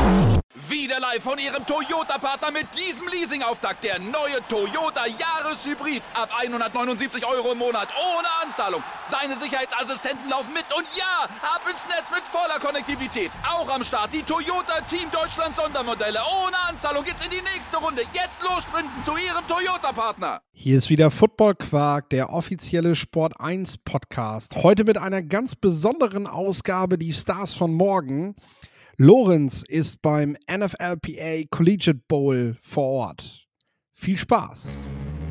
Wieder live von Ihrem Toyota-Partner mit diesem Leasing-Auftakt. Der neue Toyota Jahreshybrid. Ab 179 € im Monat. Ohne Anzahlung. Seine Sicherheitsassistenten laufen mit. Und ja, ab ins Netz mit voller Konnektivität. Auch am Start die Toyota Team Deutschland Sondermodelle. Ohne Anzahlung geht's in die nächste Runde. Jetzt los sprinten zu Ihrem Toyota-Partner. Hier ist wieder Football Quark, der offizielle Sport 1 Podcast. Heute mit einer ganz besonderen Ausgabe, die Stars von morgen. Lorenz ist beim NFLPA Collegiate Bowl vor Ort. Viel Spaß!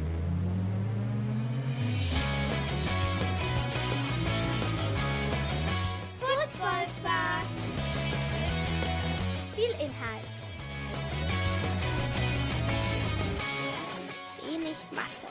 Football Quark. Viel Inhalt. Wenig Masse.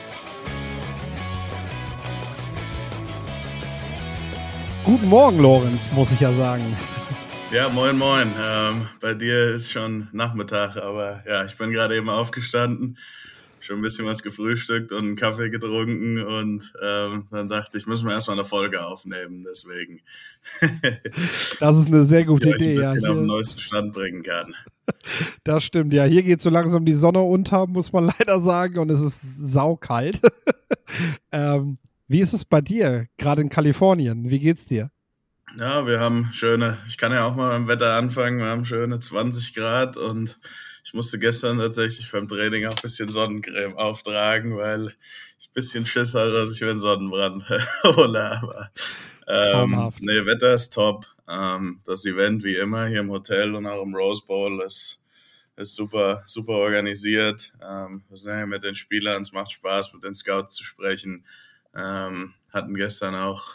Guten Morgen, Lorenz, muss ich ja sagen. Ja, moin, moin. Bei dir ist schon Nachmittag, aber ja, ich bin gerade eben aufgestanden, schon ein bisschen was gefrühstückt und einen Kaffee getrunken und dann dachte ich, müssen wir erstmal eine Folge aufnehmen, deswegen. Das ist eine sehr gute Idee, ja. Ich ja. auf den neuesten Stand bringen kann. Das stimmt, ja. Hier geht so langsam die Sonne unter, muss man leider sagen, und es ist saukalt. Wie ist es bei dir, gerade in Kalifornien? Wie geht's dir? Ja, wir haben ich kann ja auch mal beim Wetter anfangen, wir haben schöne 20 Grad und ich musste gestern tatsächlich beim Training auch ein bisschen Sonnencreme auftragen, weil ich ein bisschen Schiss hatte, dass ich mir einen Sonnenbrand hole. Aber Wetter ist top. Das Event wie immer hier im Hotel und auch im Rose Bowl ist super, super organisiert. Wir sind ja mit den Spielern, es macht Spaß, mit den Scouts zu sprechen. Hatten gestern auch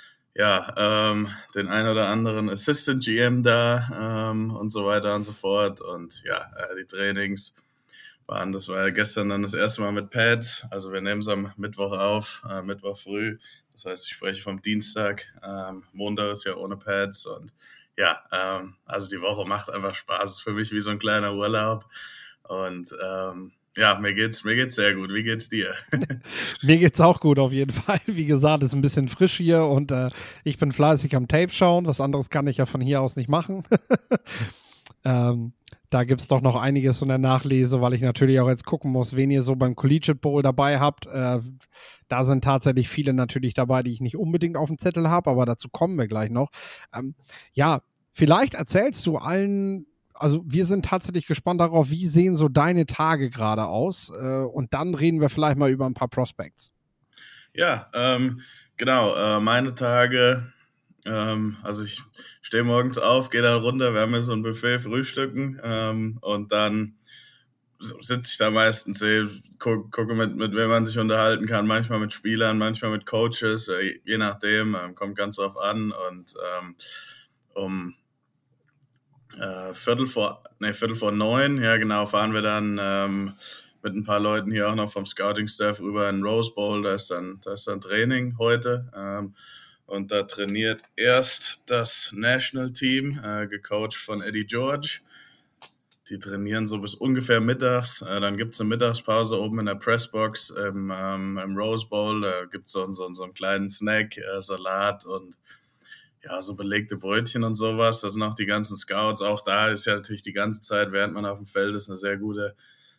den ein oder anderen Assistant GM da und so weiter und so fort. Und ja, die Trainings das war ja gestern dann das erste Mal mit Pads. Also wir nehmen es am Mittwoch auf, Mittwoch früh. Das heißt, ich spreche vom Dienstag. Montag ist ja ohne Pads. Und ja, also die Woche macht einfach Spaß. Ist für mich wie so ein kleiner Urlaub. Und ja, mir geht's sehr gut. Wie geht's dir? Mir geht's auch gut auf jeden Fall. Wie gesagt, es ist ein bisschen frisch hier und ich bin fleißig am Tape schauen. Was anderes kann ich ja von hier aus nicht machen. Da gibt's doch noch einiges in der Nachlese, weil ich natürlich auch jetzt gucken muss, wen ihr so beim Collegiate Bowl dabei habt. Da sind tatsächlich viele natürlich dabei, die ich nicht unbedingt auf dem Zettel habe, aber dazu kommen wir gleich noch. Ja, vielleicht erzählst du allen. Also wir sind tatsächlich gespannt darauf, wie sehen so deine Tage gerade aus, und dann reden wir vielleicht mal über ein paar Prospects. Ja, genau, meine Tage, also ich stehe morgens auf, gehe dann runter, wir haben ja so ein Buffet frühstücken und dann sitze ich da meistens, gucke mit wem man sich unterhalten kann, manchmal mit Spielern, manchmal mit Coaches, je nachdem, kommt ganz drauf an und um Viertel vor 9, ja genau, fahren wir dann mit ein paar Leuten hier auch noch vom Scouting-Staff rüber in Rose Bowl, da ist dann Training heute und da trainiert erst das National Team, gecoacht von Eddie George. Die trainieren so bis ungefähr mittags, dann gibt's eine Mittagspause oben in der Pressbox im Rose Bowl, da gibt's so einen kleinen Snack, Salat und ja, so belegte Brötchen und sowas. Das sind auch die ganzen Scouts. Auch da ist ja natürlich die ganze Zeit, während man auf dem Feld ist, eine sehr gute,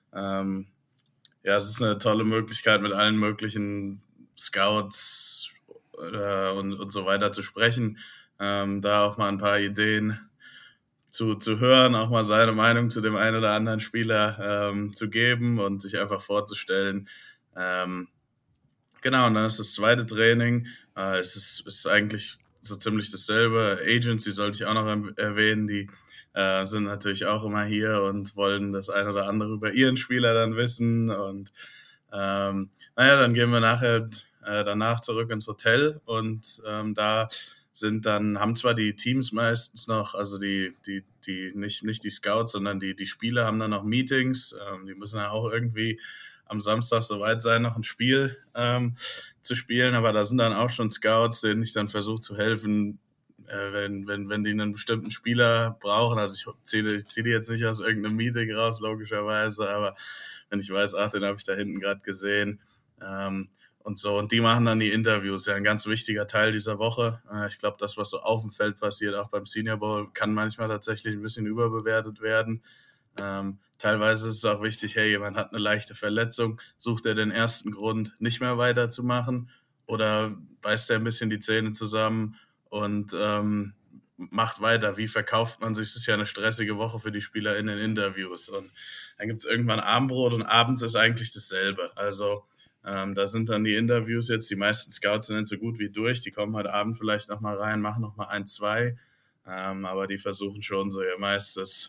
es ist eine tolle Möglichkeit, mit allen möglichen Scouts und so weiter zu sprechen. Da auch mal ein paar Ideen zu hören, auch mal seine Meinung zu dem einen oder anderen Spieler zu geben und sich einfach vorzustellen. Genau, und dann ist das zweite Training. Es ist eigentlich so ziemlich dasselbe. Agents, die sollte ich auch noch erwähnen, die sind natürlich auch immer hier und wollen das ein oder andere über ihren Spieler dann wissen. Und dann gehen wir danach zurück ins Hotel und da haben zwar die Teams meistens noch, also die nicht die Scouts, sondern die Spieler haben dann noch Meetings. Die müssen ja auch irgendwie am Samstag soweit sein, noch ein Spiel zu spielen, aber da sind dann auch schon Scouts, denen ich dann versuche zu helfen, wenn die einen bestimmten Spieler brauchen. Also ich zieh die jetzt nicht aus irgendeinem Meeting raus, logischerweise, aber wenn ich weiß, den habe ich da hinten gerade gesehen. und so. Und die machen dann die Interviews. Ja, ein ganz wichtiger Teil dieser Woche. Ich glaube, das, was so auf dem Feld passiert, auch beim Senior Bowl, kann manchmal tatsächlich ein bisschen überbewertet werden. Teilweise ist es auch wichtig, hey, jemand hat eine leichte Verletzung, sucht er den ersten Grund, nicht mehr weiterzumachen, oder beißt er ein bisschen die Zähne zusammen und macht weiter. Wie verkauft man sich? Es ist ja eine stressige Woche für die Spieler in den Interviews. Und dann gibt es irgendwann Abendbrot und abends ist eigentlich dasselbe. Also da sind dann die Interviews jetzt, die meisten Scouts sind nicht so gut wie durch, die kommen heute Abend vielleicht nochmal rein, machen nochmal 1, 2, aber die versuchen schon so ihr meistes,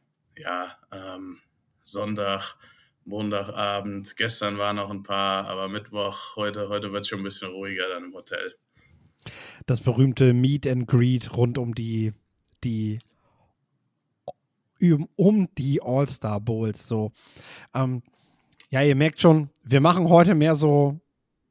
Sonntag, Montagabend, gestern waren noch ein paar, aber Mittwoch, heute wird es schon ein bisschen ruhiger dann im Hotel. Das berühmte Meet and Greet rund um die All-Star Bowls, so. Ja, ihr merkt schon, wir machen heute mehr so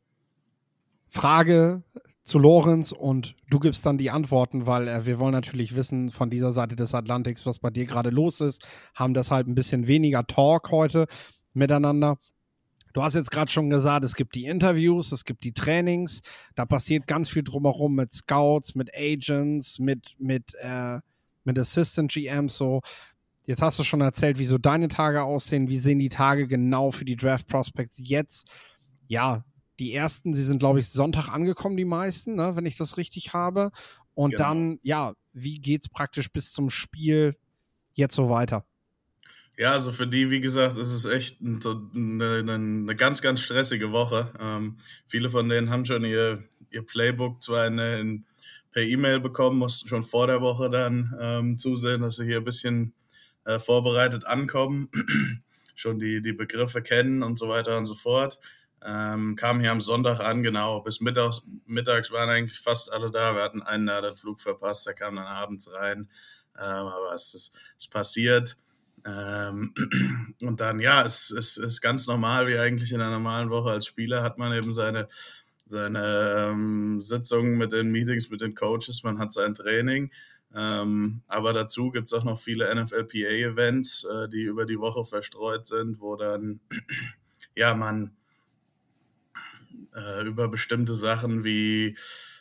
Frage zu Lorenz und du gibst dann die Antworten, weil wir wollen natürlich wissen von dieser Seite des Atlantiks, was bei dir gerade los ist, haben deshalb ein bisschen weniger Talk heute miteinander. Du hast jetzt gerade schon gesagt, es gibt die Interviews, es gibt die Trainings, da passiert ganz viel drumherum mit Scouts, mit Agents, mit Assistant GMs, so. Jetzt hast du schon erzählt, wie so deine Tage aussehen. Wie sehen die Tage genau für die Draft Prospects jetzt? Ja, die ersten, sie sind, glaube ich, Sonntag angekommen, die meisten, ne, wenn ich das richtig habe. Und Genau. Dann, ja, wie geht's praktisch bis zum Spiel jetzt so weiter? Ja, also für die, wie gesagt, ist es echt eine ganz, ganz stressige Woche. Viele von denen haben schon ihr Playbook zwar per E-Mail bekommen, mussten schon vor der Woche dann zusehen, dass sie hier ein bisschen vorbereitet ankommen, schon die Begriffe kennen und so weiter und so fort. Kamen hier am Sonntag an, genau, bis mittags waren eigentlich fast alle da. Wir hatten einen, der den Flug verpasst, der kam dann abends rein, aber es ist passiert. Und dann, ja, es ist ganz normal, wie eigentlich in einer normalen Woche als Spieler hat man eben seine Sitzungen mit den Meetings, mit den Coaches, man hat sein Training. Aber dazu gibt es auch noch viele NFLPA-Events, die über die Woche verstreut sind, wo dann man über bestimmte Sachen wie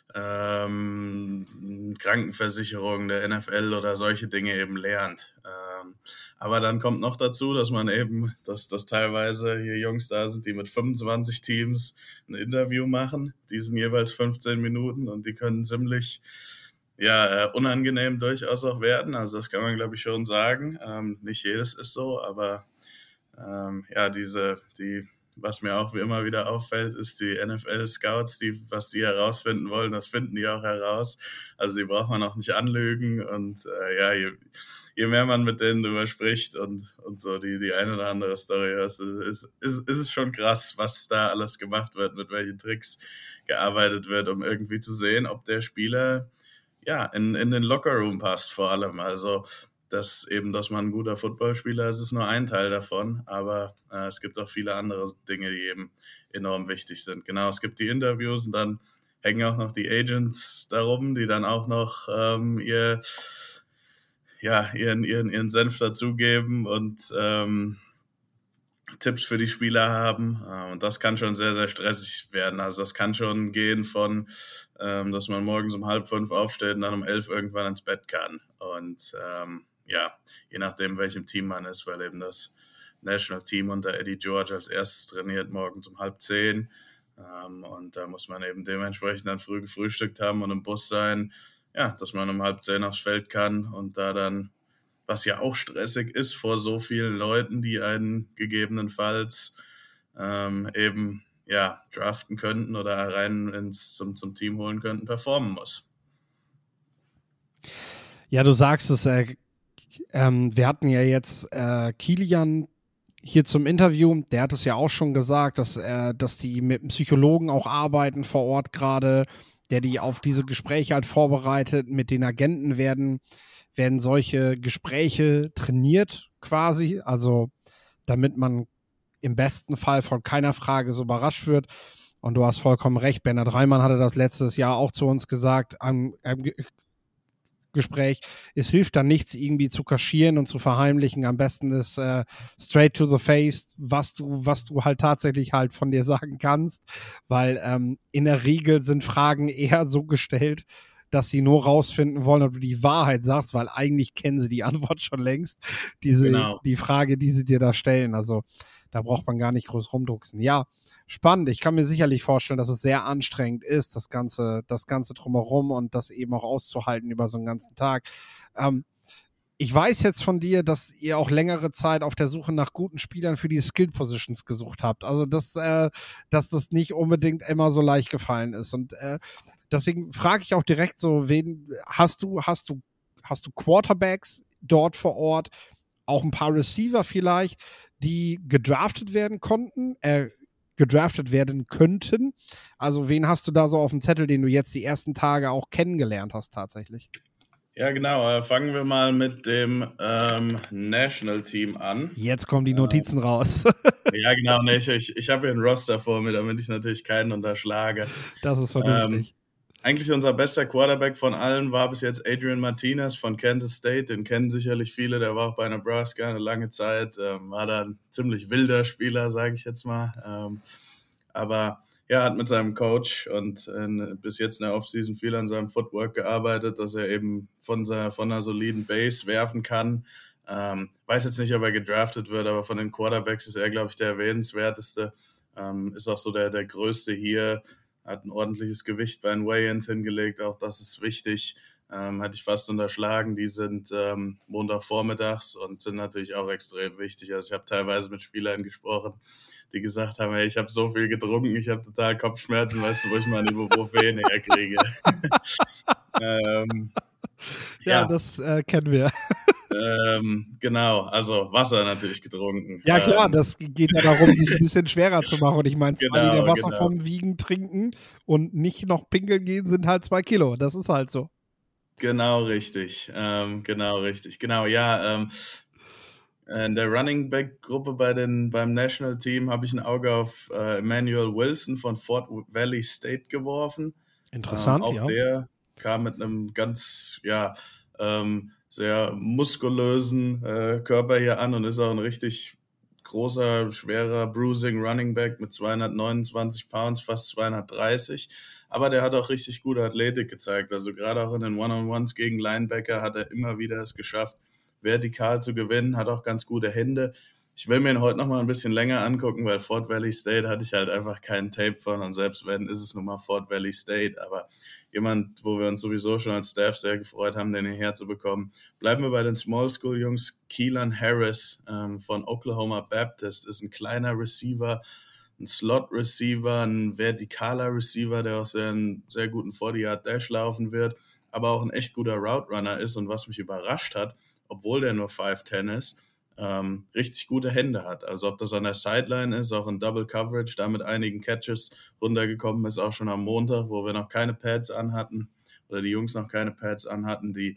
Krankenversicherung der NFL oder solche Dinge eben lernt. Aber dann kommt noch dazu, dass man eben, dass teilweise hier Jungs da sind, die mit 25 Teams ein Interview machen. Die sind jeweils 15 Minuten und die können ziemlich unangenehm durchaus auch werden. Also das kann man, glaube ich, schon sagen. Nicht jedes ist so, aber was mir auch wie immer wieder auffällt, ist die NFL-Scouts, was die herausfinden wollen, das finden die auch heraus. Also die braucht man auch nicht anlügen und je mehr man mit denen drüber spricht und so die eine oder andere Story hörst, ist es schon krass, was da alles gemacht wird, mit welchen Tricks gearbeitet wird, um irgendwie zu sehen, ob der Spieler in den Lockerroom passt vor allem. Also dass man ein guter Footballspieler ist, ist nur ein Teil davon, aber es gibt auch viele andere Dinge, die eben enorm wichtig sind. Genau, es gibt die Interviews und dann hängen auch noch die Agents darum, die dann auch noch ihren Senf dazugeben und Tipps für die Spieler haben. Und das kann schon sehr, sehr stressig werden. Also das kann schon gehen von, dass man morgens um 4:30 aufsteht und dann um 11 irgendwann ins Bett kann. Und je nachdem, welchem Team man ist, weil eben das National Team unter Eddie George als erstes trainiert, morgens um 9:30. Und da muss man eben dementsprechend dann früh gefrühstückt haben und im Bus sein, dass man um 9:30 aufs Feld kann und da dann, was ja auch stressig ist, vor so vielen Leuten, die einen gegebenenfalls draften könnten oder rein zum Team holen könnten, performen muss. Ja, du sagst es, wir hatten ja jetzt Kilian hier zum Interview, der hat es ja auch schon gesagt, dass die mit einem Psychologen auch arbeiten vor Ort gerade, der die auf diese Gespräche halt vorbereitet. Mit den Agenten werden solche Gespräche trainiert quasi, also damit man im besten Fall von keiner Frage so überrascht wird. Und du hast vollkommen recht, Bernhard Reimann hatte das letztes Jahr auch zu uns gesagt, Gespräch. Es hilft dann nichts, irgendwie zu kaschieren und zu verheimlichen. Am besten ist straight to the face, was du halt tatsächlich halt von dir sagen kannst, weil in der Regel sind Fragen eher so gestellt, dass sie nur rausfinden wollen, ob du die Wahrheit sagst, weil eigentlich kennen sie die Antwort schon längst. Die Frage, die sie dir da stellen. Also da braucht man gar nicht groß rumdrucksen. Ja, spannend. Ich kann mir sicherlich vorstellen, dass es sehr anstrengend ist, das Ganze drumherum und das eben auch auszuhalten über so einen ganzen Tag. Ich weiß jetzt von dir, dass ihr auch längere Zeit auf der Suche nach guten Spielern für die Skill Positions gesucht habt. Also dass das nicht unbedingt immer so leicht gefallen ist. Und deswegen frage ich auch direkt so, wen hast du Quarterbacks dort vor Ort, auch ein paar Receiver vielleicht, die gedraftet werden könnten? Also wen hast du da so auf dem Zettel, den du jetzt die ersten Tage auch kennengelernt hast tatsächlich? Ja, genau. Fangen wir mal mit dem National Team an. Jetzt kommen die Notizen raus. Ja, genau. Nee, ich habe hier einen Roster vor mir, damit ich natürlich keinen unterschlage. Das ist vernünftig. Eigentlich unser bester Quarterback von allen war bis jetzt Adrian Martinez von Kansas State. Den kennen sicherlich viele. Der war auch bei Nebraska eine lange Zeit. War da ein ziemlich wilder Spieler, sage ich jetzt mal. Aber ja, hat mit seinem Coach und bis jetzt in der Offseason viel an seinem Footwork gearbeitet, dass er eben von einer soliden Base werfen kann. Weiß jetzt nicht, ob er gedraftet wird, aber von den Quarterbacks ist er, glaube ich, der erwähnenswerteste. Ist auch so der größte hier. Hat ein ordentliches Gewicht bei den Weigh-ins hingelegt, auch das ist wichtig. Hatte ich fast unterschlagen. Die sind Montagvormittags und sind natürlich auch extrem wichtig. Also ich habe teilweise mit Spielern gesprochen, die gesagt haben, hey, ich habe so viel getrunken, ich habe total Kopfschmerzen, weißt du, wo ich meine Ibuprofen herkriege. Ja, das kennen wir. Genau, also Wasser natürlich getrunken. Ja klar, das geht ja darum, sich ein bisschen schwerer zu machen. Und ich meine, 2 Liter Wasser genau. vom Wiegen trinken und nicht noch pinkeln gehen, sind halt 2 Kilo. Das ist halt so. Genau richtig. Genau, ja. In der Running Back Gruppe beim National Team habe ich ein Auge auf Emmanuel Wilson von Fort Valley State geworfen. Interessant, auch der kam mit einem ganz, sehr muskulösen Körper hier an und ist auch ein richtig großer, schwerer Bruising Running Back mit 229 Pounds, fast 230. Aber der hat auch richtig gute Athletik gezeigt. Also gerade auch in den One-on-Ones gegen Linebacker hat er immer wieder es geschafft, vertikal zu gewinnen, hat auch ganz gute Hände. Ich will mir ihn heute noch mal ein bisschen länger angucken, weil Fort Valley State hatte ich halt einfach keinen Tape von und selbst wenn, ist es nun mal Fort Valley State. Aber jemand, wo wir uns sowieso schon als Staff sehr gefreut haben, den hierher zu bekommen. Bleiben wir bei den Small School Jungs. Keelan Harris von Oklahoma Baptist ist ein kleiner Receiver, ein Slot-Receiver, ein vertikaler Receiver, der auch einen sehr guten 40-Yard-Dash laufen wird, aber auch ein echt guter Route-Runner ist und was mich überrascht hat, obwohl der nur 5'10 ist, richtig gute Hände hat. Also ob das an der Sideline ist, auch in Double Coverage, da mit einigen Catches runtergekommen ist, auch schon am Montag, wo wir noch keine Pads anhatten oder die Jungs noch keine Pads anhatten, die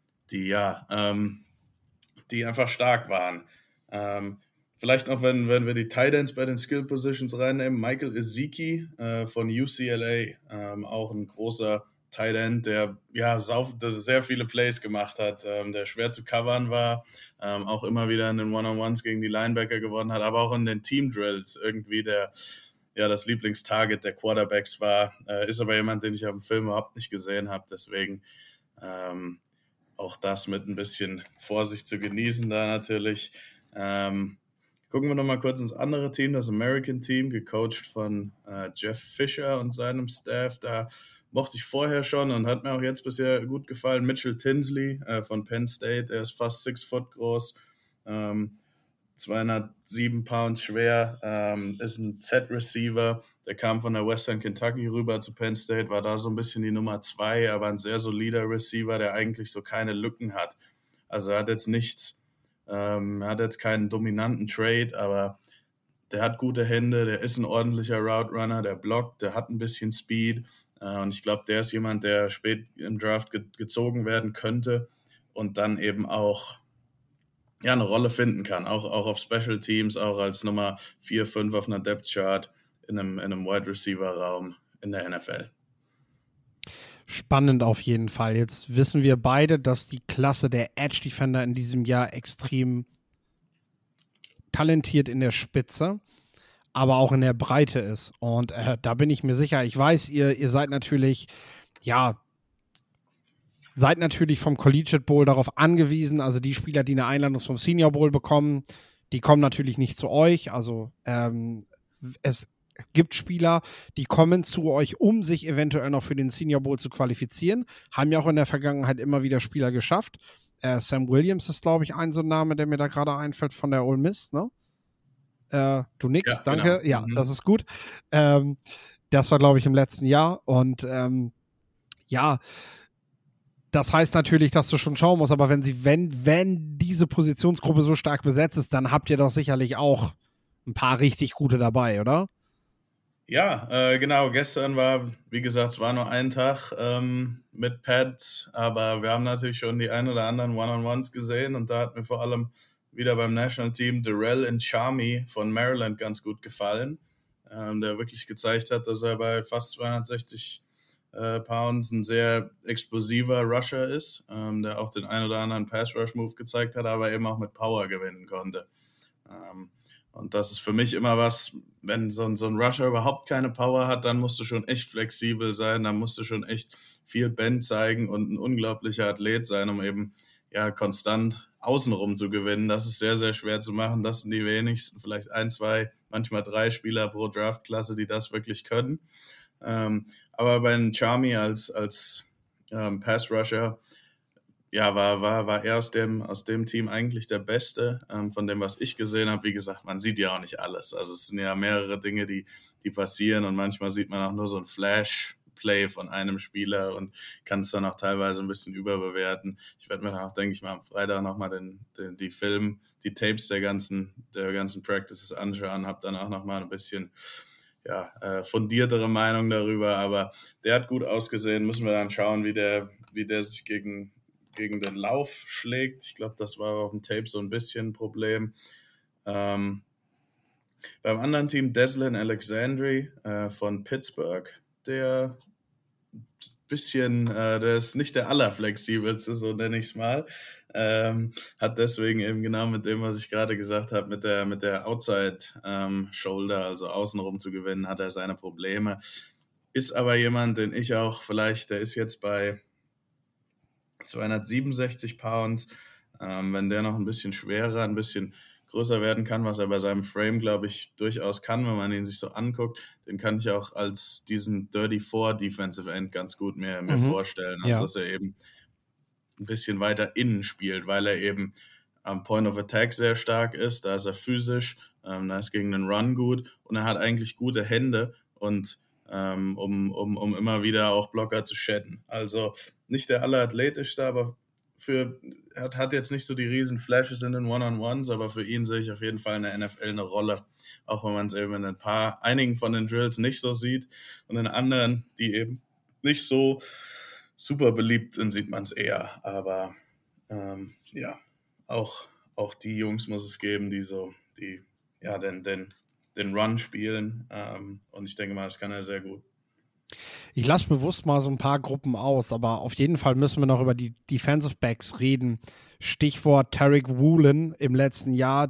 einfach stark waren. Vielleicht noch, wenn wir die Tight Ends bei den Skill Positions reinnehmen, Michael Ezeki von UCLA, auch ein großer Tight End, der sehr viele Plays gemacht hat, der schwer zu covern war, auch immer wieder in den One-on-Ones gegen die Linebacker gewonnen hat, aber auch in den Team-Drills irgendwie das Lieblingstarget der Quarterbacks war, ist aber jemand, den ich auf dem Film überhaupt nicht gesehen habe, deswegen auch das mit ein bisschen Vorsicht zu genießen da natürlich. Gucken wir nochmal kurz ins andere Team, das American Team, gecoacht von Jeff Fisher und seinem Staff, da mochte ich vorher schon und hat mir auch jetzt bisher gut gefallen. Mitchell Tinsley von Penn State, er ist fast 6 Foot groß, 207 Pounds schwer, ist ein Z-Receiver, der kam von der Western Kentucky rüber zu Penn State, war da so ein bisschen die Nummer 2, aber ein sehr solider Receiver, der eigentlich so keine Lücken hat. Also er hat jetzt keinen dominanten Trade, aber der hat gute Hände, der ist ein ordentlicher Route Runner, der blockt, der hat ein bisschen Speed. Und ich glaube, der ist jemand, der spät im Draft gezogen werden könnte und dann eben auch eine Rolle finden kann. Auch auf Special Teams, auch als Nummer 4, 5 auf einer Depth Chart in einem Wide Receiver Raum in der NFL. Spannend auf jeden Fall. Jetzt wissen wir beide, dass die Klasse der Edge Defender in diesem Jahr extrem talentiert in der Spitze, aber auch in der Breite ist. Und da bin ich mir sicher. Ich weiß, ihr seid natürlich, vom Collegiate Bowl darauf angewiesen. Also die Spieler, die eine Einladung zum Senior Bowl bekommen, die kommen natürlich nicht zu euch. Also es gibt Spieler, die kommen zu euch, um sich eventuell noch für den Senior Bowl zu qualifizieren. Haben ja auch in der Vergangenheit immer wieder Spieler geschafft. Sam Williams ist, glaube ich, ein so ein Name, der mir da gerade einfällt von der Ole Miss, ne? Du nix, ja, danke. Genau. Ja, das ist gut. Das war, glaube ich, im letzten Jahr. Und das heißt natürlich, dass du schon schauen musst, aber wenn diese Positionsgruppe so stark besetzt ist, dann habt ihr doch sicherlich auch ein paar richtig gute dabei, oder? Ja, genau. Gestern war, wie gesagt, es war nur ein Tag mit Pads, aber wir haben natürlich schon die ein oder anderen One-on-Ones gesehen und da hat mir vor allem wieder beim National Team Darrell Nchami von Maryland ganz gut gefallen, der wirklich gezeigt hat, dass er bei fast 260 Pounds ein sehr explosiver Rusher ist, der auch den ein oder anderen Pass-Rush-Move gezeigt hat, aber eben auch mit Power gewinnen konnte. Und das ist für mich immer was, wenn so ein Rusher überhaupt keine Power hat, dann musst du schon echt flexibel sein, dann musst du schon echt viel Bend zeigen und ein unglaublicher Athlet sein, um eben konstant außenrum zu gewinnen. Das ist sehr, sehr schwer zu machen. Das sind die wenigsten, vielleicht 1, 2, manchmal 3 Spieler pro Draftklasse, die das wirklich können. Aber bei Nchami als Pass-Rusher, war er aus dem Team eigentlich der Beste, von dem, was ich gesehen habe. Wie gesagt, man sieht ja auch nicht alles. Also es sind ja mehrere Dinge, die passieren und manchmal sieht man auch nur so ein Flash-Play von einem Spieler und kann es dann auch teilweise ein bisschen überbewerten. Ich werde mir auch, denke ich mal, am Freitag nochmal die Tapes der ganzen Practices anschauen, habe dann auch nochmal ein bisschen fundiertere Meinung darüber, aber der hat gut ausgesehen. Müssen wir dann schauen, wie der sich gegen den Lauf schlägt. Ich glaube, das war auf dem Tape so ein bisschen ein Problem. Beim anderen Team, Deslin Alexandri von Pittsburgh, der ist nicht der allerflexibelste, so nenne ich es mal. Hat deswegen eben genau mit dem, was ich gerade gesagt habe, mit der Outside Shoulder, also außenrum zu gewinnen, hat er seine Probleme. Ist aber jemand, den ich auch vielleicht, der ist jetzt bei 267 Pounds, wenn der noch ein bisschen schwerer, ein bisschen größer werden kann, was er bei seinem Frame, glaube ich, durchaus kann, wenn man ihn sich so anguckt, den kann ich auch als diesen Dirty Four Defensive End ganz gut mir vorstellen, also dass er eben ein bisschen weiter innen spielt, weil er eben am Point of Attack sehr stark ist, da ist er physisch, da ist gegen den Run gut und er hat eigentlich gute Hände und um immer wieder auch Blocker zu shedden. Also nicht der allerathletischste, aber er hat jetzt nicht so die riesen Flashes in den One-on-Ones, aber für ihn sehe ich auf jeden Fall in der NFL eine Rolle, auch wenn man es eben in einigen von den Drills nicht so sieht und in anderen, die eben nicht so super beliebt sind, sieht man es eher. Aber auch die Jungs muss es geben, die den Run spielen. Und ich denke mal, das kann er sehr gut. Ich lasse bewusst mal so ein paar Gruppen aus, aber auf jeden Fall müssen wir noch über die Defensive Backs reden. Stichwort Tariq Woolen im letzten Jahr,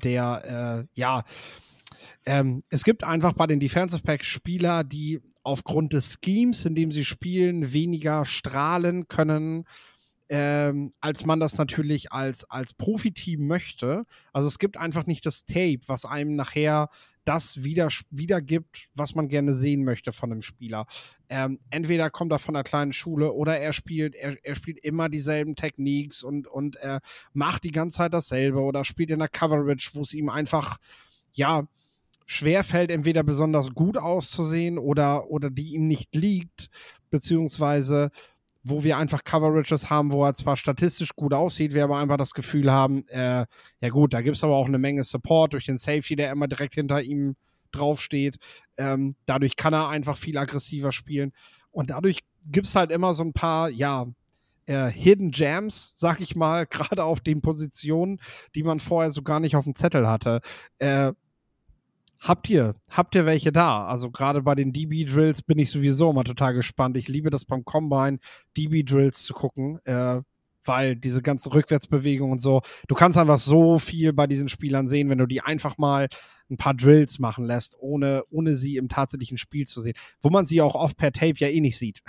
es gibt einfach bei den Defensive Backs Spieler, die aufgrund des Schemes, in dem sie spielen, weniger strahlen können, als man das natürlich als Profiteam möchte. Also es gibt einfach nicht das Tape, was einem nachher das wiedergibt, was man gerne sehen möchte von einem Spieler. Entweder kommt er von einer kleinen Schule oder er spielt immer dieselben Techniques und macht die ganze Zeit dasselbe oder spielt in der Coverage, wo es ihm einfach, schwerfällt, entweder besonders gut auszusehen oder die ihm nicht liegt, beziehungsweise wo wir einfach Coverages haben, wo er zwar statistisch gut aussieht, wir aber einfach das Gefühl haben, da gibt es aber auch eine Menge Support durch den Safety, der immer direkt hinter ihm draufsteht. Dadurch kann er einfach viel aggressiver spielen. Und dadurch gibt es halt immer so ein paar, Hidden Jams, sag ich mal, gerade auf den Positionen, die man vorher so gar nicht auf dem Zettel hatte. Habt ihr welche da? Also gerade bei den DB-Drills bin ich sowieso immer total gespannt. Ich liebe das beim Combine, DB-Drills zu gucken, weil diese ganzen Rückwärtsbewegungen und so, du kannst einfach so viel bei diesen Spielern sehen, wenn du die einfach mal ein paar Drills machen lässt, ohne sie im tatsächlichen Spiel zu sehen, wo man sie auch oft per Tape ja eh nicht sieht.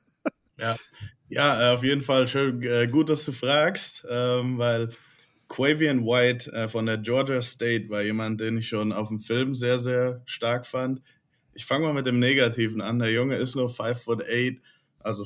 Ja, auf jeden Fall schön, gut, dass du fragst, weil Quavian White von der Georgia State war jemand, den ich schon auf dem Film sehr, sehr stark fand. Ich fange mal mit dem Negativen an. Der Junge ist nur 5'8", also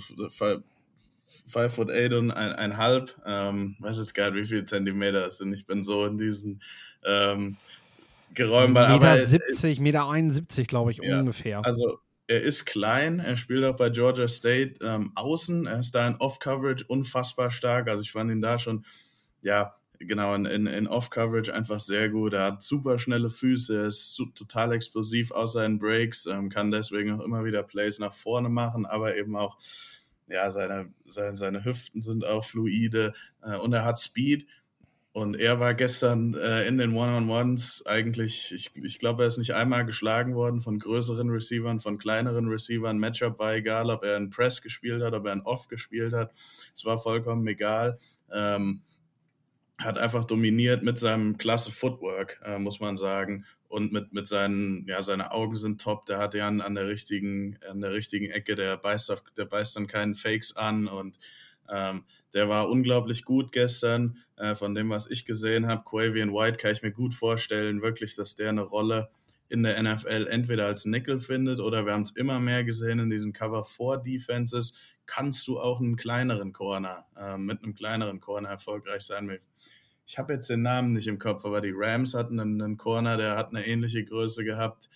5'8" und ein halb. Weiß jetzt gar nicht, wie viele Zentimeter das sind. Ich bin so in diesen Geräumen. Meter 70, Meter 71, glaube ich, ja, ungefähr. Also er ist klein, er spielt auch bei Georgia State außen. Er ist da in Off-Coverage unfassbar stark. Also ich fand ihn da schon, ja, genau, in Off-Coverage einfach sehr gut. Er hat super schnelle Füße, er ist total explosiv aus seinen Breaks, kann deswegen auch immer wieder Plays nach vorne machen, aber eben auch, ja, seine Hüften sind auch fluide und er hat Speed. Und er war gestern in den One-on-Ones eigentlich, ich glaube, er ist nicht einmal geschlagen worden von größeren Receivern, von kleineren Receivern. Matchup war egal, ob er einen Press gespielt hat, ob er einen Off gespielt hat. Es war vollkommen egal. Hat einfach dominiert mit seinem klasse Footwork, muss man sagen. Und mit seinen, ja, seine Augen sind top. Der hat ja an der richtigen Ecke, der beißt dann keinen Fakes an und der war unglaublich gut gestern. Von dem, was ich gesehen habe, Quavian White kann ich mir gut vorstellen, wirklich, dass der eine Rolle in der NFL entweder als Nickel findet oder wir haben es immer mehr gesehen in diesen Cover-4-Defenses, kannst du auch einen kleineren Corner, mit einem kleineren Corner erfolgreich sein. Ich habe jetzt den Namen nicht im Kopf, aber die Rams hatten einen Corner, der hat eine ähnliche Größe gehabt.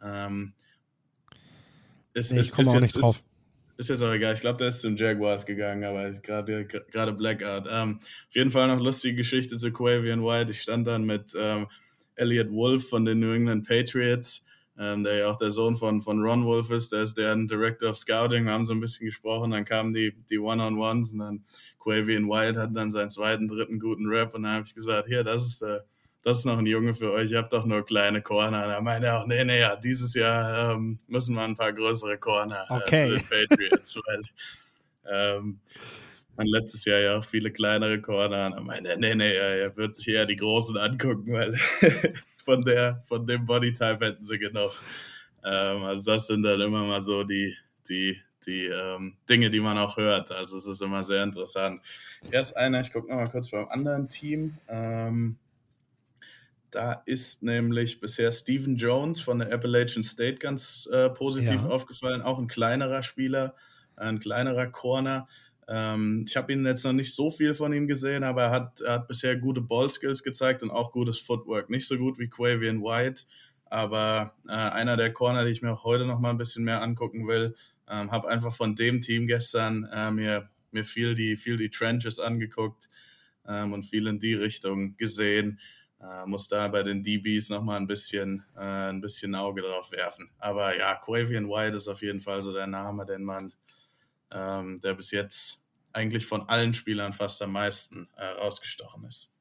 Ich komme auch nicht drauf. Ist jetzt auch egal. Ich glaube, der ist zum Jaguars gegangen, aber gerade Blackout. Auf jeden Fall noch lustige Geschichte zu Quavian White. Ich stand dann mit Elliot Wolf von den New England Patriots, der ja auch der Sohn von Ron Wolf ist. Der ist deren Director of Scouting. Wir haben so ein bisschen gesprochen. Dann kamen die One-on-Ones und dann Quavian White hat dann seinen zweiten, dritten guten Rap und dann habe ich gesagt, hier, das ist noch ein Junge für euch, ihr habt doch nur kleine Corner. Und er meinte auch, nee, ja, dieses Jahr müssen wir ein paar größere Corner zu den Patriots, weil man letztes Jahr ja auch viele kleinere Corner. Und er meinte, nee, er wird sich eher die Großen angucken, weil von dem Bodytype hätten sie genug. Also das sind dann immer mal so die Dinge, die man auch hört. Also es ist immer sehr interessant. Erst einer, ich gucke nochmal kurz beim anderen Team. Da ist nämlich bisher Stephen Jones von der Appalachian State ganz positiv aufgefallen. Auch ein kleinerer Spieler, ein kleinerer Corner. Ich habe ihn jetzt noch nicht so viel von ihm gesehen, aber er hat bisher gute Ballskills gezeigt und auch gutes Footwork. Nicht so gut wie Quavian White, aber einer der Corner, die ich mir auch heute noch mal ein bisschen mehr angucken will. Habe einfach von dem Team gestern mir viel die Trenches angeguckt und viel in die Richtung gesehen. Muss da bei den DBs nochmal ein bisschen Auge drauf werfen. Aber ja, Quavian White ist auf jeden Fall so der Name, den man, der bis jetzt eigentlich von allen Spielern fast am meisten rausgestochen ist.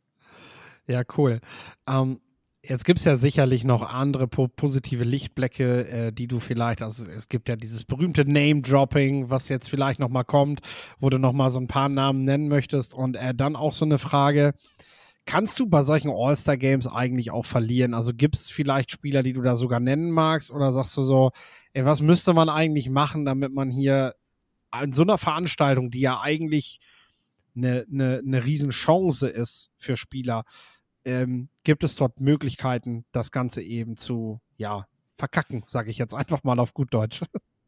Ja, cool. Jetzt gibt es ja sicherlich noch andere positive Lichtblicke, die du vielleicht, also es gibt ja dieses berühmte Name-Dropping, was jetzt vielleicht nochmal kommt, wo du nochmal so ein paar Namen nennen möchtest und dann auch so eine Frage, kannst du bei solchen All-Star-Games eigentlich auch verlieren? Also gibt es vielleicht Spieler, die du da sogar nennen magst oder sagst du so, was müsste man eigentlich machen, damit man hier in so einer Veranstaltung, die ja eigentlich eine Riesenchance ist für Spieler, gibt es dort Möglichkeiten, das Ganze eben zu, verkacken, sage ich jetzt einfach mal auf gut Deutsch.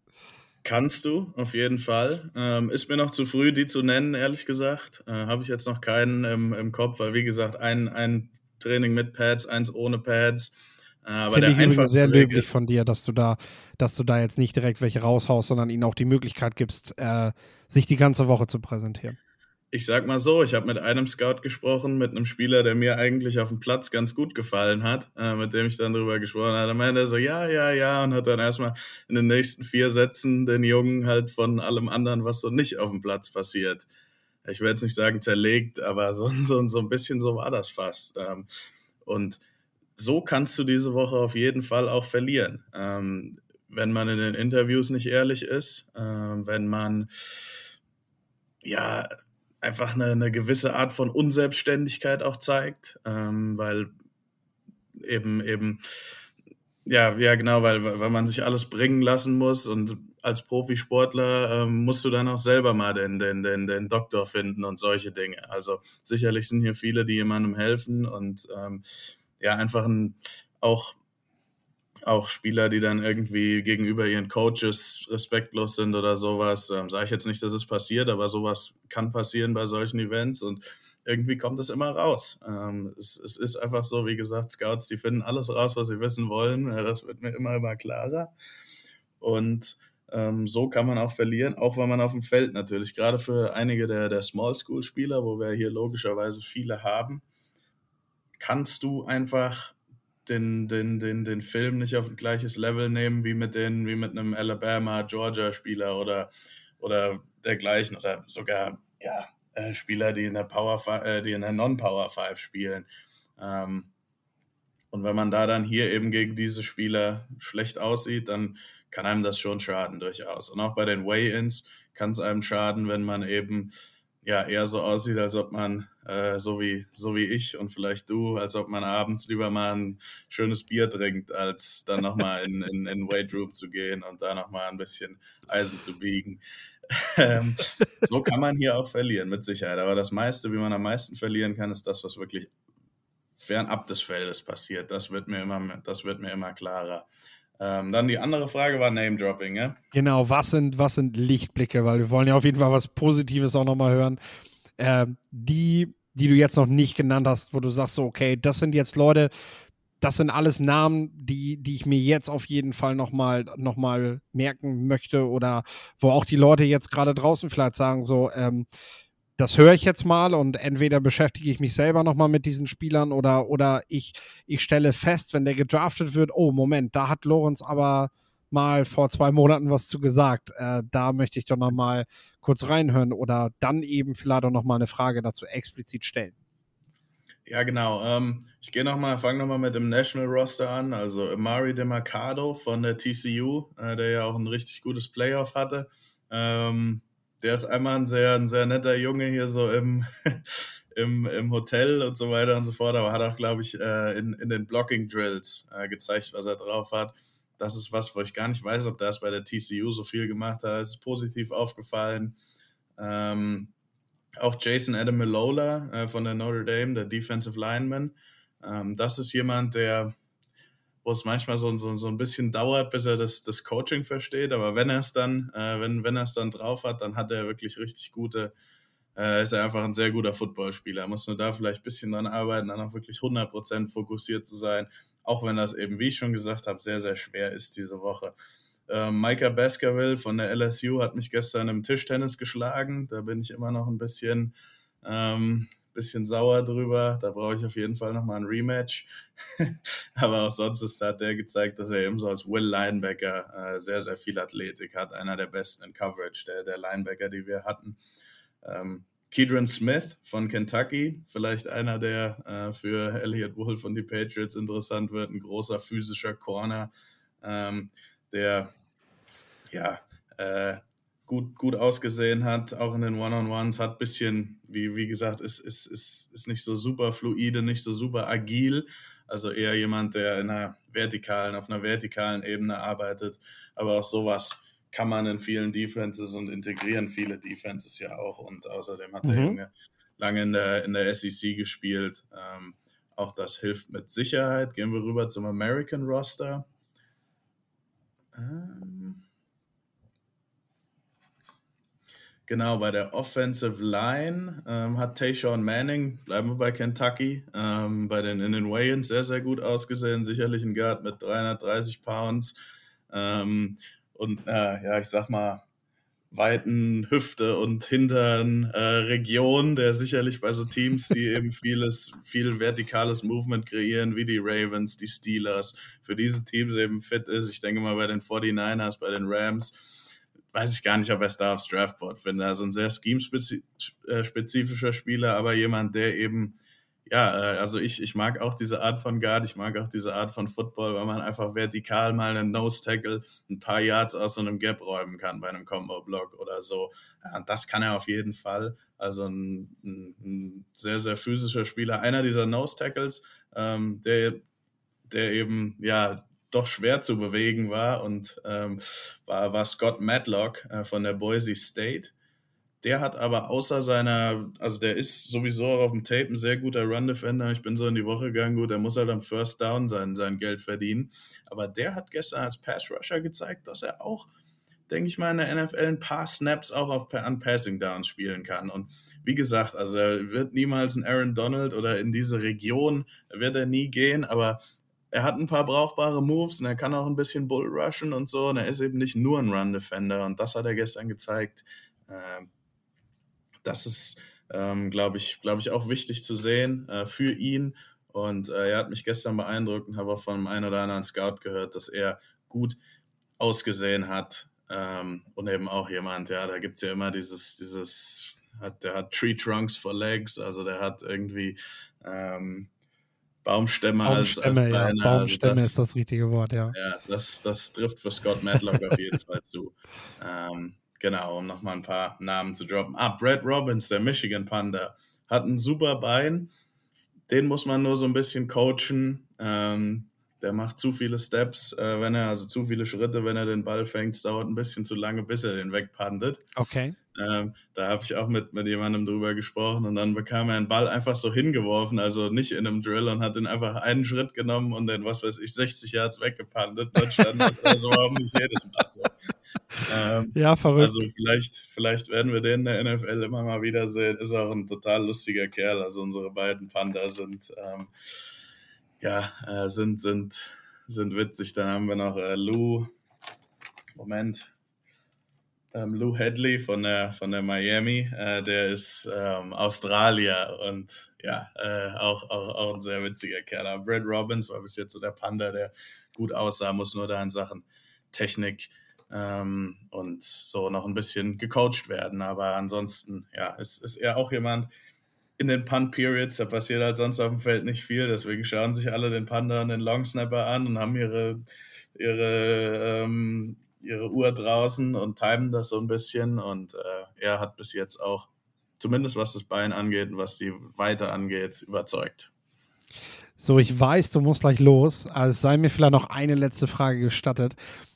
Kannst du, auf jeden Fall. Ist mir noch zu früh, die zu nennen, ehrlich gesagt. Habe ich jetzt noch keinen im Kopf, weil wie gesagt, ein Training mit Pads, eins ohne Pads. Aber finde ich übrigens sehr löblich von dir, dass du da jetzt nicht direkt welche raushaust, sondern ihnen auch die Möglichkeit gibst, sich die ganze Woche zu präsentieren. Ich sag mal so, ich habe mit einem Scout gesprochen, mit einem Spieler, der mir eigentlich auf dem Platz ganz gut gefallen hat, mit dem ich dann drüber gesprochen habe. Da meinte er so, ja, und hat dann erstmal in den nächsten 4 Sätzen den Jungen halt von allem anderen, was so nicht auf dem Platz passiert. Ich will jetzt nicht sagen zerlegt, aber so ein bisschen so war das fast. Und so kannst du diese Woche auf jeden Fall auch verlieren. Wenn man in den Interviews nicht ehrlich ist, wenn man ja einfach eine gewisse Art von Unselbstständigkeit auch zeigt, weil eben ja genau, weil man sich alles bringen lassen muss und als Profisportler musst du dann auch selber mal den Doktor finden und solche Dinge. Also sicherlich sind hier viele, die jemandem helfen und einfach auch Spieler, die dann irgendwie gegenüber ihren Coaches respektlos sind oder sowas. Sage ich jetzt nicht, dass es passiert, aber sowas kann passieren bei solchen Events und irgendwie kommt es immer raus. Es ist einfach so, wie gesagt, Scouts, die finden alles raus, was sie wissen wollen. Das wird mir immer klarer. Und so kann man auch verlieren, auch wenn man auf dem Feld natürlich, gerade für einige der Small-School-Spieler, wo wir hier logischerweise viele haben, kannst du einfach den Film nicht auf ein gleiches Level nehmen wie mit einem Alabama, Georgia-Spieler oder dergleichen oder sogar Spieler, die in der Non-Power 5 spielen. Und wenn man da dann hier eben gegen diese Spieler schlecht aussieht, dann kann einem das schon schaden durchaus. Und auch bei den Weigh-Ins kann es einem schaden, wenn man eben eher so aussieht, als ob man, so wie ich und vielleicht du, als ob man abends lieber mal ein schönes Bier trinkt, als dann nochmal in Weight Room zu gehen und da nochmal ein bisschen Eisen zu biegen. So kann man hier auch verlieren, mit Sicherheit. Aber das meiste, wie man am meisten verlieren kann, ist das, was wirklich fernab des Feldes passiert. Das wird mir immer klarer. Dann die andere Frage war Name-Dropping, ja? Genau, was sind Lichtblicke? Weil wir wollen ja auf jeden Fall was Positives auch nochmal hören. Die du jetzt noch nicht genannt hast, wo du sagst so, okay, das sind jetzt Leute, das sind alles Namen, die ich mir jetzt auf jeden Fall noch mal merken möchte oder wo auch die Leute jetzt gerade draußen vielleicht sagen so, das höre ich jetzt mal und entweder beschäftige ich mich selber nochmal mit diesen Spielern oder ich stelle fest, wenn der gedraftet wird, oh Moment, da hat Lorenz aber mal vor 2 Monaten was zu gesagt. Da möchte ich doch nochmal kurz reinhören oder dann eben vielleicht auch nochmal eine Frage dazu explizit stellen. Ja, genau. Ich fange nochmal mit dem National Roster an. Also Amari DeMarcado von der TCU, der ja auch ein richtig gutes Playoff hatte. Der ist einmal ein sehr netter Junge hier so im Hotel und so weiter und so fort, aber hat auch, glaube ich, in den Blocking Drills gezeigt, was er drauf hat. Das ist was, wo ich gar nicht weiß, ob der es bei der TCU so viel gemacht hat. Es ist positiv aufgefallen. Auch Jason Ademilola von der Notre Dame, der Defensive Lineman. Das ist jemand, wo es manchmal so ein bisschen dauert, bis er das Coaching versteht. Aber wenn er es dann drauf hat, dann hat er wirklich richtig gute, ist er einfach ein sehr guter Footballspieler. Muss nur da vielleicht ein bisschen dran arbeiten, dann auch wirklich 100% fokussiert zu sein. Auch wenn das eben, wie ich schon gesagt habe, sehr, sehr schwer ist diese Woche. Micah Baskerville von der LSU hat mich gestern im Tischtennis geschlagen. Da bin ich immer noch ein bisschen sauer drüber. Da brauche ich auf jeden Fall nochmal ein Rematch. Aber auch sonst hat der gezeigt, dass er eben so als Will Linebacker sehr, sehr viel Athletik hat. Einer der besten in Coverage, der Linebacker, die wir hatten. Kedron Smith von Kentucky, vielleicht einer, der für Elliott Wolf und die Patriots interessant wird. Ein großer physischer Corner, der gut ausgesehen hat, auch in den One-on-Ones, hat ein bisschen, wie gesagt, ist nicht so super fluide, nicht so super agil, also eher jemand, der auf einer vertikalen Ebene arbeitet, aber auch sowas kann man in vielen Defenses und integrieren viele Defenses ja auch und außerdem hat der Junge lange in der SEC gespielt, auch das hilft mit Sicherheit. Gehen wir rüber zum American Roster. Genau, bei der Offensive Line hat Tayshaun Manning, bleiben wir bei Kentucky, in den Weigh-ins sehr, sehr gut ausgesehen. Sicherlich ein Guard mit 330 Pounds und ich sag mal, weiten Hüfte und Hintern Region, der sicherlich bei so Teams, die eben viel vertikales Movement kreieren, wie die Ravens, die Steelers, für diese Teams eben fit ist. Ich denke mal bei den 49ers, bei den Rams, weiß ich gar nicht, ob er es da aufs Draftboard finde. Also ein sehr scheme-spezifischer Spieler, aber jemand, der eben also ich mag auch diese Art von Guard, ich mag auch diese Art von Football, weil man einfach vertikal mal einen Nose-Tackle ein paar Yards aus so einem Gap räumen kann bei einem Combo-Block oder so. Ja, das kann er auf jeden Fall. Also ein sehr, sehr physischer Spieler. Einer dieser Nose-Tackles, der eben, ja, doch schwer zu bewegen war und war Scott Matlock von der Boise State. Der hat aber außer also der ist sowieso auf dem Tape ein sehr guter Run-Defender. Ich bin so in die Woche gegangen, gut, der muss halt am First Down sein Geld verdienen. Aber der hat gestern als Pass-Rusher gezeigt, dass er auch, denke ich mal, in der NFL ein paar Snaps auch an Passing-Downs spielen kann. Und wie gesagt, also er wird niemals ein Aaron Donald oder in diese Region wird er nie gehen, aber er hat ein paar brauchbare Moves und er kann auch ein bisschen Bull-Rushen und so. Und er ist eben nicht nur ein Run-Defender. Und das hat er gestern gezeigt. Das ist, glaube ich, auch wichtig zu sehen für ihn. Und er hat mich gestern beeindruckt und habe auch von einem einen oder anderen Scout gehört, dass er gut ausgesehen hat. Und eben auch jemand, ja, da gibt es ja immer der hat Tree Trunks for Legs, also der hat irgendwie Baumstämme als Beine. Ja. Baumstämme ist das richtige Wort, ja. Ja, das trifft für Scott Matlock auf jeden Fall zu. Genau, um nochmal ein paar Namen zu droppen. Brad Robbins, der Michigan Panther, hat ein super Bein. Den muss man nur so ein bisschen coachen. Der macht zu viele Steps, also zu viele Schritte, wenn er den Ball fängt. Es dauert ein bisschen zu lange, bis er den wegpantet. Okay. Da habe ich auch mit jemandem drüber gesprochen und dann bekam er einen Ball einfach so hingeworfen, also nicht in einem Drill, und hat den einfach einen Schritt genommen und den, 60 Yards weggepantet. Dann stand also warum nicht jedes Mal so. Ja, verrückt. Also vielleicht werden wir den in der NFL immer mal wiedersehen. Ist auch ein total lustiger Kerl. Also unsere beiden Panther sind witzig. Dann haben wir noch Lou Hedley von der Miami, der ist Australier und ja, auch ein sehr witziger Kerl. Aber Brad Robbins war bis jetzt so der Panther, der gut aussah, muss nur da in Sachen Technik und so noch ein bisschen gecoacht werden. Aber ansonsten, ja, ist er auch jemand in den Punt-Periods, da passiert halt sonst auf dem Feld nicht viel, deswegen schauen sich alle den Panther und den Longsnapper an und haben ihre Uhr draußen und timen das so ein bisschen und er hat bis jetzt auch, zumindest was das Bein angeht und was die Weite angeht, überzeugt. So, ich weiß, du musst gleich los, also sei mir vielleicht noch eine letzte Frage gestattet.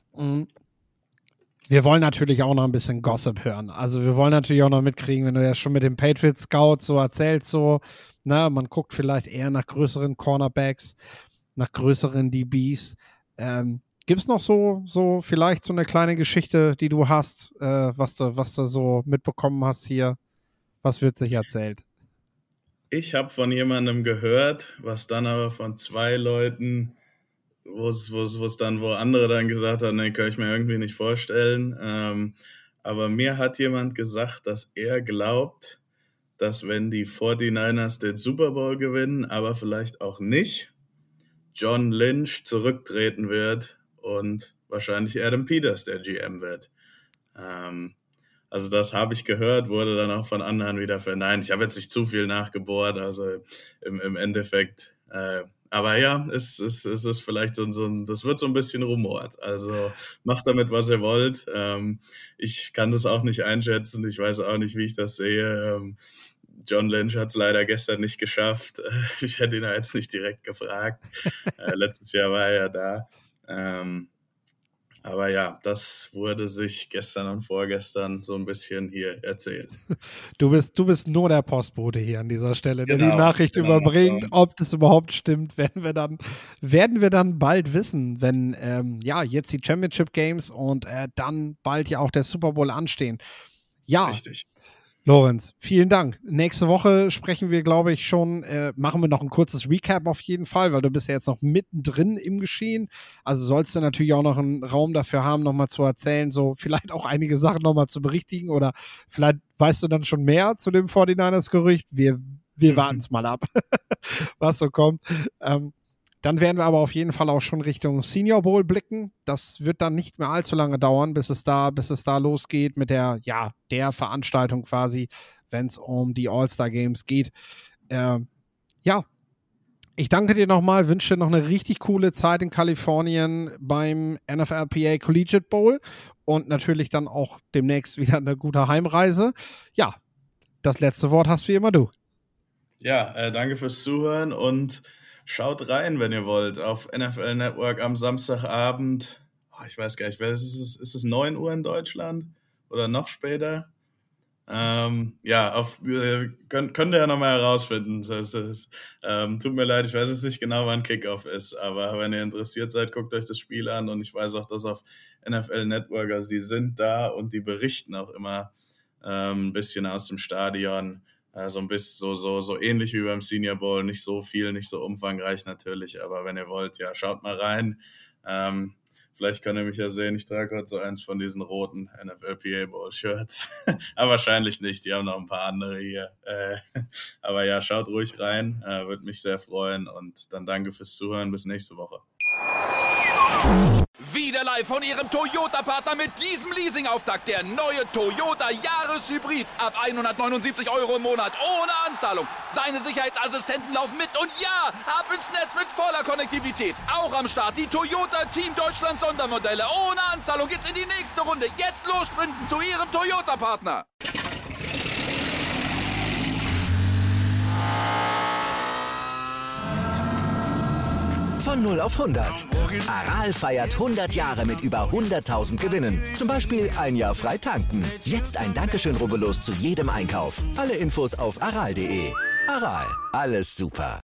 Wir wollen natürlich auch noch ein bisschen Gossip hören. Also wir wollen natürlich auch noch mitkriegen, wenn du ja schon mit dem Patriot Scout so erzählst, so, man guckt vielleicht eher nach größeren Cornerbacks, nach größeren DBs. Gibt es noch so vielleicht so eine kleine Geschichte, die du hast, was du so mitbekommen hast hier? Was wird sich erzählt? Ich habe von jemandem gehört, was dann aber von zwei Leuten, wo andere dann gesagt haben, nee, kann ich mir irgendwie nicht vorstellen. Aber mir hat jemand gesagt, dass er glaubt, dass wenn die 49ers den Super Bowl gewinnen, aber vielleicht auch nicht, John Lynch zurücktreten wird und wahrscheinlich Adam Peters der GM wird. Also das habe ich gehört, wurde dann auch von anderen wieder verneint. Ich habe jetzt nicht zu viel nachgebohrt, also im Endeffekt. Aber ja, es ist vielleicht das wird so ein bisschen rumort. Also macht damit, was ihr wollt. Ich kann das auch nicht einschätzen. Ich weiß auch nicht, wie ich das sehe. John Lynch hat es leider gestern nicht geschafft. Ich hätte ihn jetzt nicht direkt gefragt. Letztes Jahr war er ja da. Aber ja, das wurde sich gestern und vorgestern so ein bisschen hier erzählt. Du bist nur der Postbote hier an dieser Stelle, der die Nachricht überbringt. Ob das überhaupt stimmt, werden wir dann bald wissen, wenn jetzt die Championship Games und dann bald ja auch der Super Bowl anstehen. Ja. Richtig. Lorenz, vielen Dank. Nächste Woche sprechen wir, glaube ich, schon, machen wir noch ein kurzes Recap auf jeden Fall, weil du bist ja jetzt noch mittendrin im Geschehen. Also sollst du natürlich auch noch einen Raum dafür haben, nochmal zu erzählen, so vielleicht auch einige Sachen nochmal zu berichtigen oder vielleicht weißt du dann schon mehr zu dem 49ers-Gerücht. Wir warten es mal ab, was so kommt. Dann werden wir aber auf jeden Fall auch schon Richtung Senior Bowl blicken. Das wird dann nicht mehr allzu lange dauern, bis es da losgeht mit der Veranstaltung quasi, wenn es um die All-Star Games geht. Ich danke dir nochmal, wünsche dir noch eine richtig coole Zeit in Kalifornien beim NFLPA Collegiate Bowl und natürlich dann auch demnächst wieder eine gute Heimreise. Ja, das letzte Wort hast wie immer du. Ja, danke fürs Zuhören und schaut rein, wenn ihr wollt, auf NFL Network am Samstagabend. Ich weiß gar nicht, ist es 9 Uhr in Deutschland oder noch später? Könnt ihr ja nochmal herausfinden. Tut mir leid, ich weiß jetzt nicht genau, wann Kickoff ist, aber wenn ihr interessiert seid, guckt euch das Spiel an und ich weiß auch, dass auf NFL Network, also sie sind da und die berichten auch immer ein bisschen aus dem Stadion, so ein bisschen so ähnlich wie beim Senior Bowl, nicht so viel, nicht so umfangreich natürlich, aber wenn ihr wollt, ja, schaut mal rein. Vielleicht könnt ihr mich ja sehen, ich trage heute so eins von diesen roten NFLPA Bowl Shirts. Aber wahrscheinlich nicht, die haben noch ein paar andere hier. Aber ja, schaut ruhig rein, würde mich sehr freuen und dann danke fürs Zuhören, bis nächste Woche. Wieder live von Ihrem Toyota-Partner mit diesem Leasing-Auftakt. Der neue Toyota Jahreshybrid. Ab 179 € im Monat. Ohne Anzahlung. Seine Sicherheitsassistenten laufen mit. Und ja, ab ins Netz mit voller Konnektivität. Auch am Start die Toyota Team Deutschland Sondermodelle. Ohne Anzahlung geht's in die nächste Runde. Jetzt los sprinten zu Ihrem Toyota-Partner. Von 0 auf 100. Aral feiert 100 Jahre mit über 100.000 Gewinnen. Zum Beispiel ein Jahr frei tanken. Jetzt ein Dankeschön, rubbellos zu jedem Einkauf. Alle Infos auf aral.de. Aral, alles super.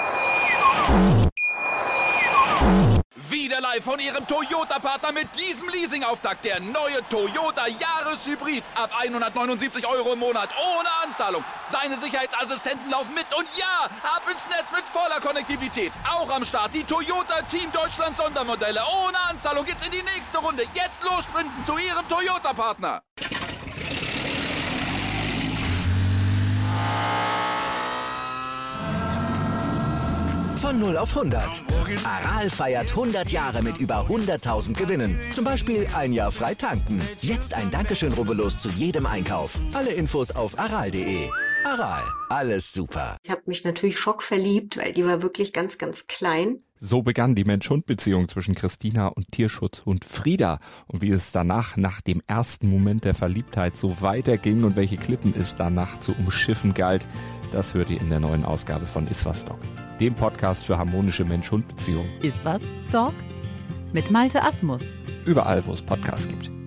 Wieder live von Ihrem Toyota-Partner mit diesem Leasing-Auftakt. Der neue Toyota Jahreshybrid. Ab 179 € im Monat. Ohne Anzahlung. Seine Sicherheitsassistenten laufen mit. Und ja, ab ins Netz mit voller Konnektivität. Auch am Start die Toyota Team Deutschland Sondermodelle. Ohne Anzahlung geht's in die nächste Runde. Jetzt los sprinten zu Ihrem Toyota-Partner. Von 0 auf 100. Aral feiert 100 Jahre mit über 100.000 Gewinnen. Zum Beispiel ein Jahr frei tanken. Jetzt ein Dankeschön, rubbellos zu jedem Einkauf. Alle Infos auf aral.de. Aral, alles super. Ich habe mich natürlich schockverliebt, weil die war wirklich ganz, ganz klein. So begann die Mensch-Hund-Beziehung zwischen Christina und Tierschutzhund Frieda. Und wie es danach, nach dem ersten Moment der Verliebtheit, so weiterging und welche Klippen es danach zu umschiffen galt, das hört ihr in der neuen Ausgabe von Iswas Dog, dem Podcast für harmonische Mensch-Hund-Beziehungen. Iswas Dog? Mit Malte Asmus. Überall, wo es Podcasts gibt.